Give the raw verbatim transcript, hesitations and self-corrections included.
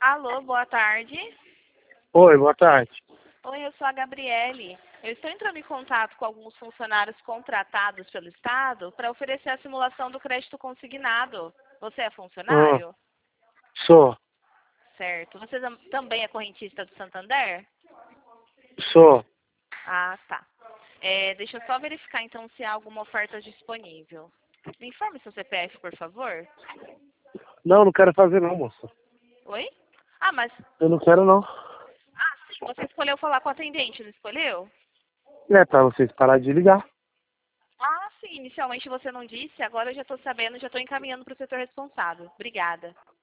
Alô, boa tarde. Oi, boa tarde. Oi, eu sou a Gabriele. Eu estou entrando em contato com alguns funcionários contratados pelo Estado para oferecer a simulação do crédito consignado. Você é Hum, funcionário? sou, Certo. Você tam- também é correntista do Santander? sou. Ah, tá. É, deixa eu só verificar então se há alguma oferta disponível. Me informe seu C P F, por favor. Não, não quero fazer não, moça. Oi? Ah, mas... Eu não quero não. Ah, sim, você escolheu falar com o atendente, não escolheu? É pra vocês parar de ligar. Ah, sim. Inicialmente você não disse, agora eu já estou sabendo, já estou encaminhando para o setor responsável. Obrigada.